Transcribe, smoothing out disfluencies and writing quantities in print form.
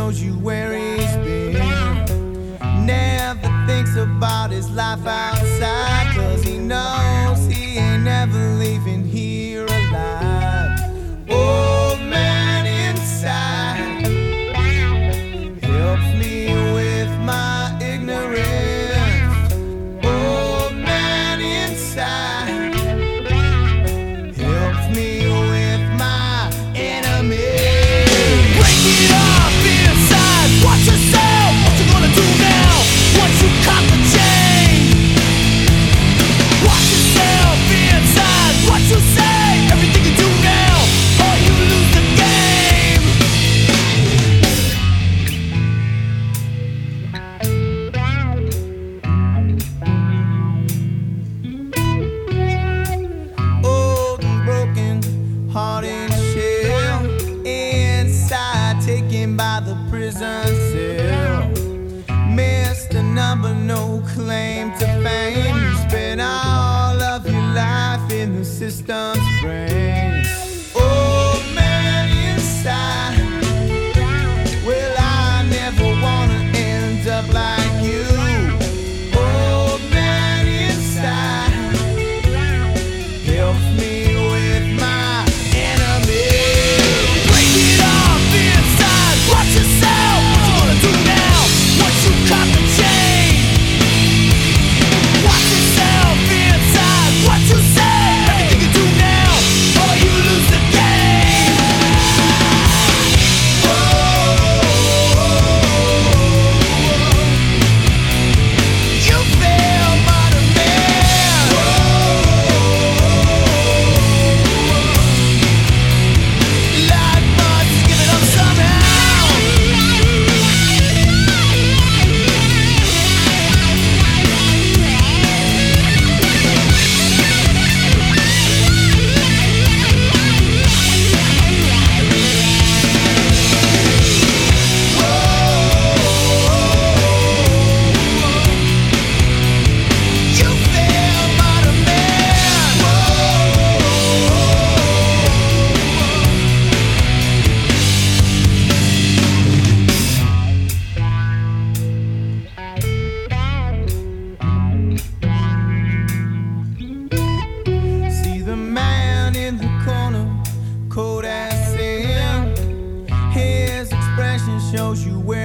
shows you where he's been. Never thinks about his life outside, 'cause he knows he ain't never leaving here alive. Old man inside helps me with my ignorance. Old man inside helps me with my enemy. Break it off inside. Watch yourself. What you gonna do now? Once you caught the chain. Watch yourself inside. What you say? Everything you do now, or you lose the game. Old and broken, heart and shell, inside taken by the prison cell. Missed a number, no claim to fame. You spent all of your life in the system's brain. Old man inside, well, I never wanna end up like you. Old man inside helps me with my enemy. Break it off inside. Watch yourself. What you gonna do now? Once you caught the chain. Watch yourself inside. What you say? Everything you do now, or you lose the game. You fail, modern man. Life must give it up somehow. You fail, modern man. See the man in the corner, cold as sin. His expression shows you where